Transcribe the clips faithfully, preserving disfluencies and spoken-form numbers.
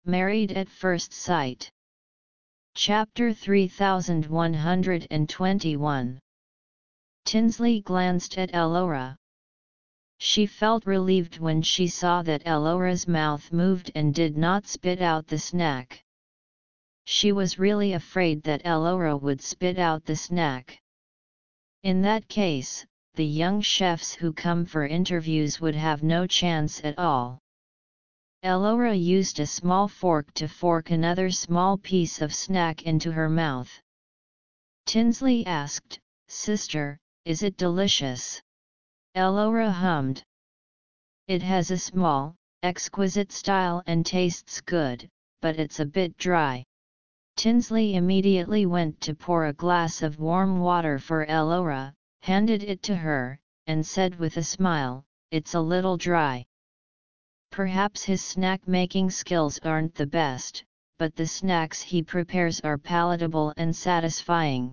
Married at First Sight. Chapter three thousand one hundred twenty-one. Tinsley glanced at Elora. She felt relieved when she saw that Elora's mouth moved and did not spit out the snack. She was really afraid that Elora would spit out the snack. In that case, the young chefs who come for interviews would have no chance at all. Elora used a small fork to fork another small piece of snack into her mouth. Tinsley asked, "Sister, is it delicious?" Elora hummed. "It has a small, exquisite style and tastes good, but it's a bit dry." Tinsley immediately went to pour a glass of warm water for Elora, handed it to her, and said with a smile, "It's a little dry." Perhaps his snack-making skills aren't the best, but the snacks he prepares are palatable and satisfying.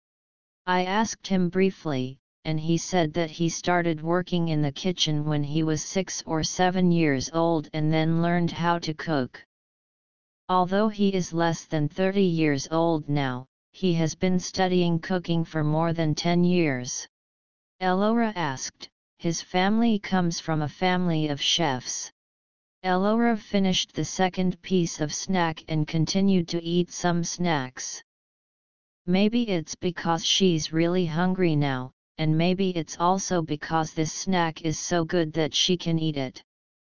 I asked him briefly, and he said that he started working in the kitchen when he was six or seven years old and then learned how to cook. Although he is less than thirty years old now, he has been studying cooking for more than ten years. Elora asked, "His family comes from a family of chefs?" Elora finished the second piece of snack and continued to eat some snacks. Maybe it's because she's really hungry now, and maybe it's also because this snack is so good that she can eat it.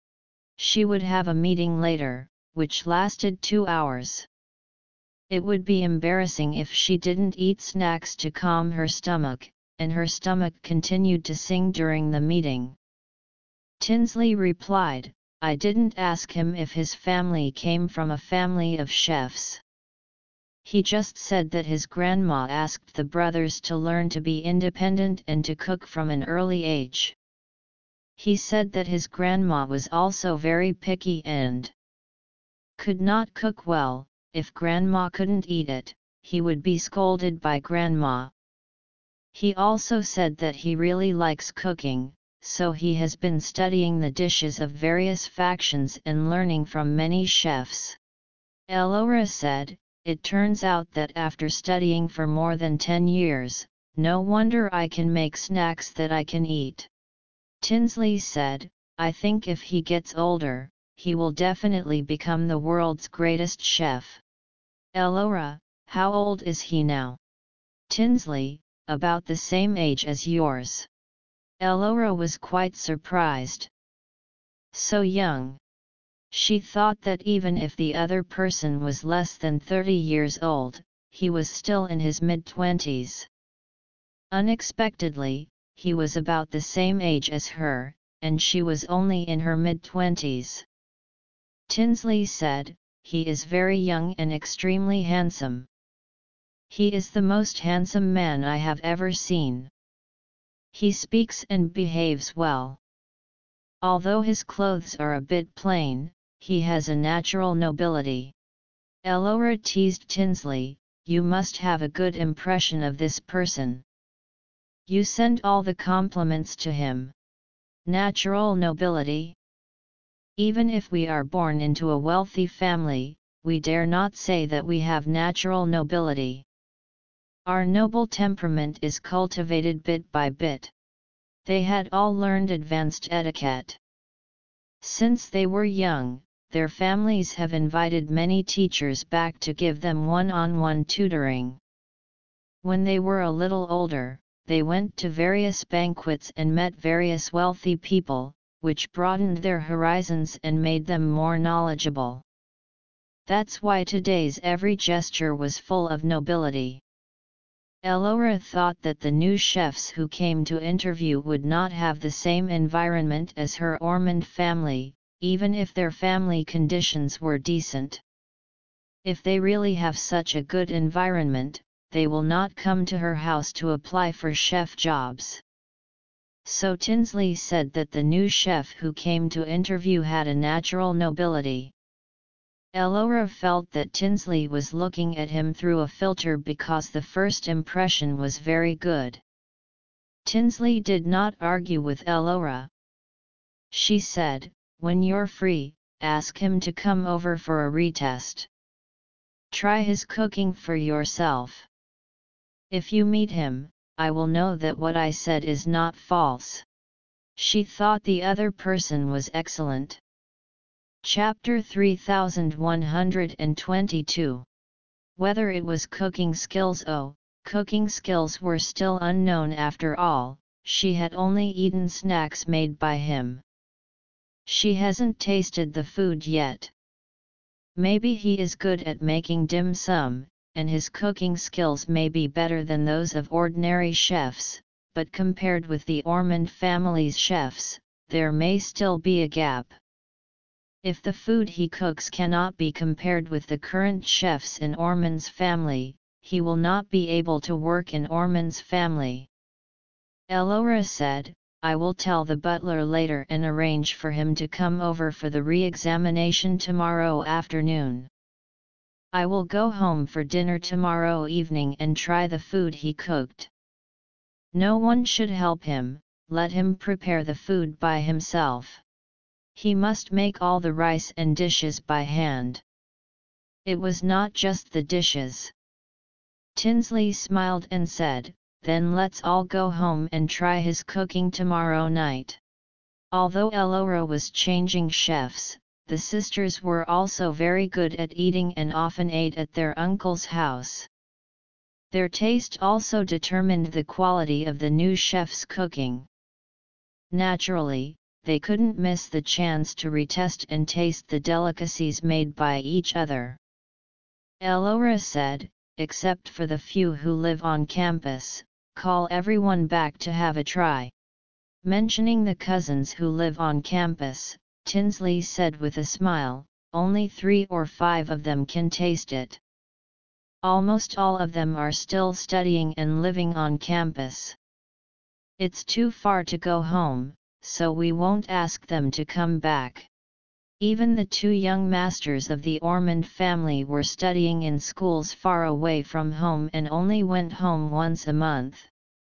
She would have a meeting later, which lasted two hours. It would be embarrassing if she didn't eat snacks to calm her stomach, and her stomach continued to sing during the meeting. Tinsley replied, "I didn't ask him if his family came from a family of chefs. He just said that his grandma asked the brothers to learn to be independent and to cook from an early age. He said that his grandma was also very picky and could not cook well. If grandma couldn't eat it, he would be scolded by grandma. He also said that he really likes cooking, so he has been studying the dishes of various factions and learning from many chefs." Elora said, "It turns out that after studying for more than ten years, no wonder I can make snacks that I can eat." Tinsley said, "I think if he gets older, he will definitely become the world's greatest chef." Elora, "How old is he now?" Tinsley, "About the same age as yours." Elora was quite surprised. So young. She thought that even if the other person was less than thirty years old, he was still in his mid-twenties. Unexpectedly, he was about the same age as her, and she was only in her mid-twenties. Tinsley said, "He is very young and extremely handsome. He is the most handsome man I have ever seen. He speaks and behaves well. Although his clothes are a bit plain, he has a natural nobility." Elora teased Tinsley, "You must have a good impression of this person. You send all the compliments to him. Natural nobility? Even if we are born into a wealthy family, we dare not say that we have natural nobility. Our noble temperament is cultivated bit by bit." They had all learned advanced etiquette. Since they were young, their families have invited many teachers back to give them one-on-one tutoring. When they were a little older, they went to various banquets and met various wealthy people, which broadened their horizons and made them more knowledgeable. That's why today's every gesture was full of nobility. Elora thought that the new chefs who came to interview would not have the same environment as her Ormond family, even if their family conditions were decent. If they really have such a good environment, they will not come to her house to apply for chef jobs. So Tinsley said that the new chef who came to interview had a natural nobility. Elora felt that Tinsley was looking at him through a filter because the first impression was very good. Tinsley did not argue with Elora. She said, "When you're free, ask him to come over for a retest. Try his cooking for yourself. If you meet him, I will know that what I said is not false. She thought the other person was excellent. Chapter three thousand one hundred twenty-two. Whether it was cooking skills? Oh, cooking skills were still unknown after all, she had only eaten snacks made by him. She hasn't tasted the food yet. Maybe he is good at making dim sum, and his cooking skills may be better than those of ordinary chefs, but compared with the Ormond family's chefs, there may still be a gap. If the food he cooks cannot be compared with the current chefs in Ormond's family, he will not be able to work in Ormond's family. Elora said, I will tell the butler later and arrange for him to come over for the re-examination tomorrow afternoon. I will go home for dinner tomorrow evening and try the food he cooked. No one should help him, let him prepare the food by himself. He must make all the rice and dishes by hand. It was not just the dishes. Tinsley smiled and said, then let's all go home and try his cooking tomorrow night. Although Elora was changing chefs, the sisters were also very good at eating and often ate at their uncle's house. Their taste also determined the quality of the new chef's cooking. Naturally, they couldn't miss the chance to retest and taste the delicacies made by each other. Elora said, except for the few who live on campus, call everyone back to have a try. Mentioning the cousins who live on campus, Tinsley said with a smile, only three or five of them can taste it. Almost all of them are still studying and living on campus. It's too far to go home, so we won't ask them to come back. Even the two young masters of the Ormond family were studying in schools far away from home and only went home once a month.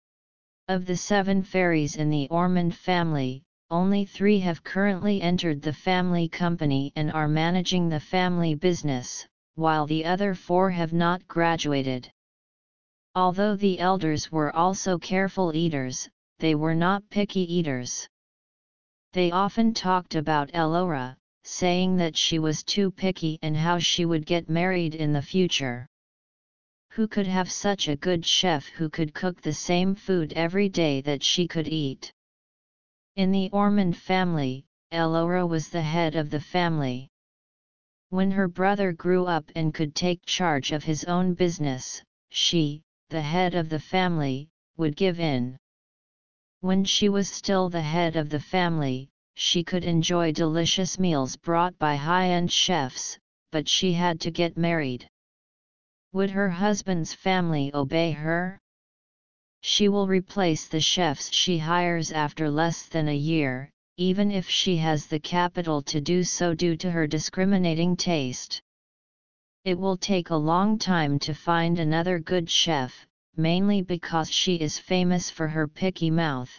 Of the seven fairies in the Ormond family, only three have currently entered the family company and are managing the family business, while the other four have not graduated. Although the elders were also careful eaters, they were not picky eaters. They often talked about Elora, saying that she was too picky and how she would get married in the future. Who could have such a good chef who could cook the same food every day that she could eat? In the Ormond family, Elora was the head of the family. When her brother grew up and could take charge of his own business, she, the head of the family, would give in. When she was still the head of the family, she could enjoy delicious meals brought by high-end chefs, but she had to get married. Would her husband's family obey her? She will replace the chefs she hires after less than a year, even if she has the capital to do so due to her discriminating taste. It will take a long time to find another good chef, mainly because she is famous for her picky mouth.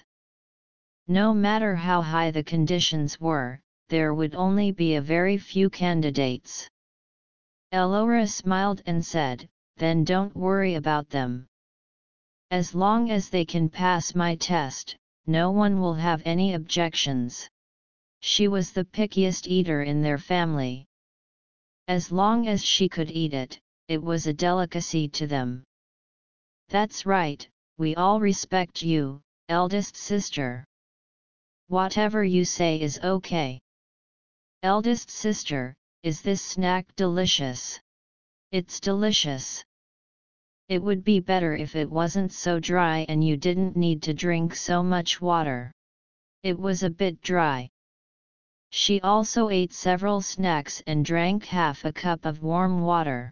No matter how high the conditions were, there would only be a very few candidates. Elora smiled and said, then don't worry about them. As long as they can pass my test, no one will have any objections. She was the pickiest eater in their family. As long as she could eat it, it was a delicacy to them. That's right, we all respect you, eldest sister. Whatever you say is okay. Eldest sister, is this snack delicious? It's delicious. It would be better if it wasn't so dry and you didn't need to drink so much water. It was a bit dry. She also ate several snacks and drank half a cup of warm water.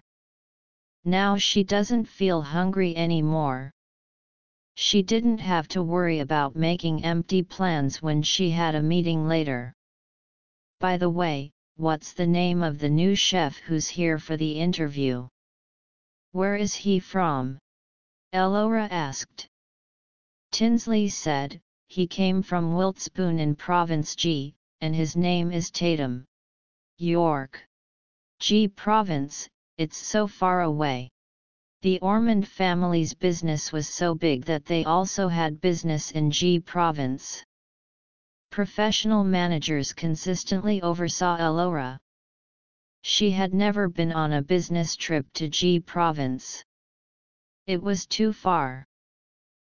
Now she doesn't feel hungry anymore. She didn't have to worry about making empty plans when she had a meeting later. By the way, what's the name of the new chef who's here for the interview? Where is he from? Elora asked. Tinsley said, he came from Wiltspoon in Province G, and his name is Tatum. York. G Province, it's so far away. The Ormond family's business was so big that they also had business in G Province. Professional managers consistently oversaw Elora. She had never been on a business trip to G Province. It was too far.